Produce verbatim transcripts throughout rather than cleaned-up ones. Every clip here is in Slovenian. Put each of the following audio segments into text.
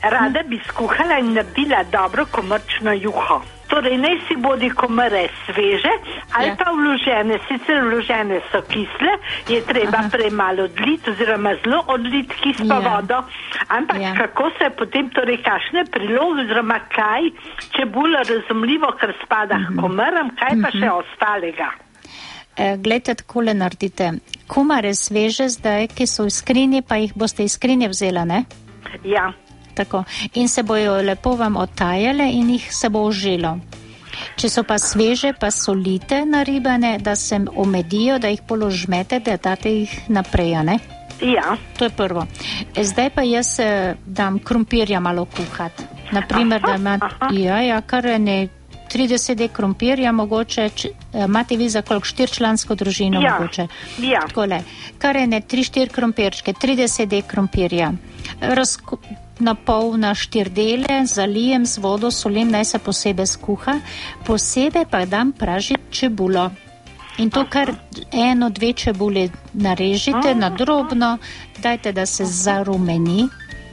Rada bi skuhala in naredila dobro komarčno juho. Torej, ne si bodi komare sveže, ali ja. pa vložene, sicer vložene so kisle, je treba Aha. premalo odliti, oziroma zelo odliti kis pa ja. vodo, ampak ja. kako se potem, torej, kakšne priloge, oziroma kaj, če bolj razumljivo, ker spada mm-hmm. komaram, kaj pa mm-hmm. še ostalega? E, glejte, takole naredite. Komare sveže zdaj, ki so v skrinji, pa jih boste iz skrinje vzela, ne? Ja. Tako. In se bojo lepo vam otajale in jih se bo užilo. Če so pa sveže, pa solite naribane, da se omedijo, da jih položmete, da date jih naprej, ne? Ja. To je prvo. Zdaj pa jaz dam krompirja malo kuhat. Naprimer, aha, da imate, ja, ja, kar ne trideset dek krompirja mogoče, če, imate vi za koliko štirčlansko družino ja. mogoče. Ja. Takole, kar ne tri štiri krompirčke, trideset dek krompirja. Razko na pol na štiri dele, zalijem z vodo, solim, naj se posebej skuha, posebej pa dam pražiti čebulo. In to kar eno, dve čebuli narežite na drobno, dajte, da se zarumeni,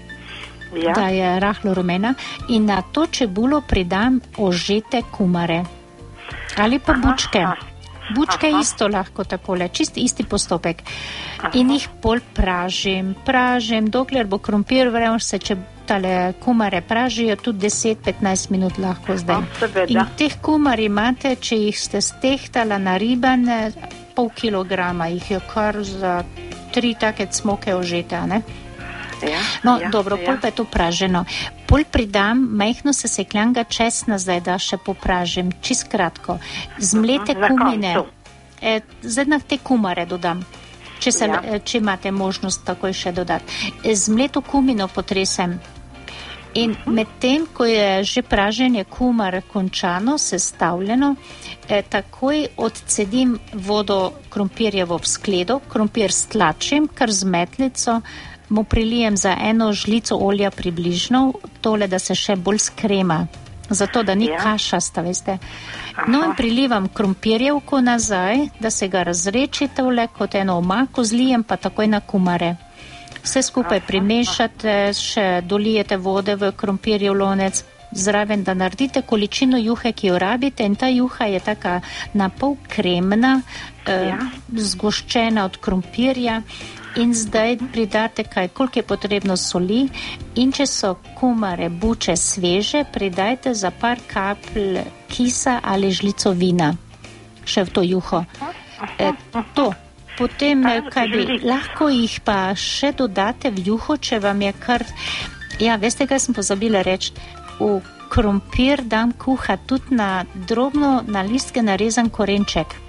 ja. da je rahlo rumena, in na to čebulo pridam ožete kumare. Ali pa bučke. Bučke Aha. isto lahko takole, čist isti postopek. Aha. In jih pol pražim, pražim, dokler bo krompir, vrem se, če tale kumare pražijo, tudi deset do petnajst minut lahko zdaj. A, in teh kumar imate, če jih ste stehtala naribane, pol kilograma, jih je kar za tri take cmoke ožete, ne? Ja, no, ja, dobro, ja. pol pa je to praženo. Pol pridam majhno sesekljanga česna zdaj, da še popražim, čist kratko. Zmlete uh-huh, kumine. E, zdaj na te kumare dodam, če, se, ja. če imate možnost takoj še dodati. E, zmleto kumino potresem. In uh-huh. med tem, ko je že praženje kumar končano, sestavljeno, e, takoj odcedim vodo krompirjevo v skledo, krompir stlačim, kar z metlico, mu prilijem za eno žlico olja približno, tole, da se še bolj skrema, zato da ni ja. kašasta, veste. Aha. No in prilivam krompirjevko nazaj, da se ga razreči tole kot eno omako, zlijem pa takoj na kumare. Vse skupaj aha, primešate, aha. še dolijete vode v krompirjev lonec, zraven, da naredite količino juhe, ki jo rabite, in ta juha je taka napol kremna, ja. eh, zgoščena od krompirja. In zdaj pridate kaj, koliko je potrebno soli, in če so kumare, buče sveže, pridajte za par kapl kisa ali žlico vina še v to juho. E, to. Potem, kaj bi, lahko jih pa še dodate v juho, če vam je kar, ja, veste, kaj sem pozabila reči, v krompir dam kuha tudi na drobno, na listke narezan korenček.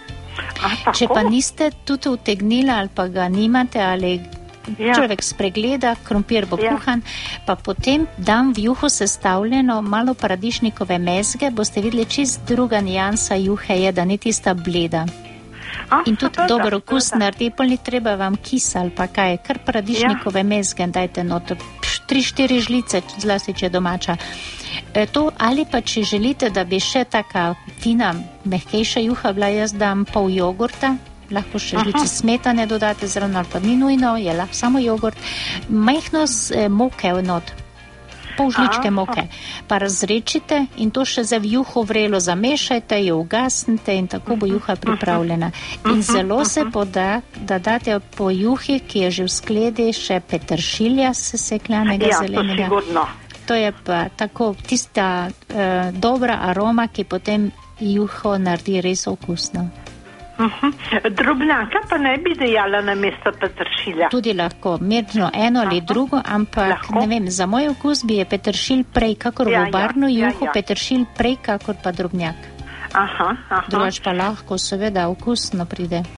A, če pa niste tudi utegnili ali pa ga nimate ali ja. človek spregleda, krompir bo ja. kuhan, pa potem dam v juho sestavljeno malo paradižnikove mezge, boste videli čist druga nijansa juhe je, da ni tista bleda. A, in tudi seveda, dober okus naredi, pol ni treba vam kisa ali pa kaj, kar paradižnikove ja. mezge dajte not, tri štiri žlice, zlasti če domača. E, to, ali pa če želite, da bi še taka fina, mehkejša juha bila, jaz dam pol jogurta, lahko še žlice Aha. smetane dodate zravno, ali pa ni nujno, je lahko samo jogurt, majhno z moke not, pol žličke moke, pa razrečite in to še za juho vrelo zamešajte, jo ugasnite in tako bo juha pripravljena. In zelo se poda, da date po juhi, ki je že v skledi, še peteršilja sesekljanega ja, zelenega. To sigurno. To je pa tako tista uh, dobra aroma, ki potem juho naredi res okusno. Uh-huh. Drobnjaka pa ne bi dejala na mesto peteršilja. Tudi lahko, mirno eno ali Aha. drugo, ampak lahko? Ne vem, za moj okus bi je peteršilj prej, kakor ja, v barno ja, juho, ja, ja. peteršilj prej, kakor pa drobnjak. Aha, aha. Drugač pa lahko seveda okusno pride.